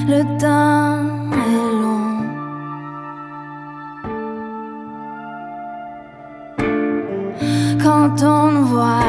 le temps est long. Quand on ne voit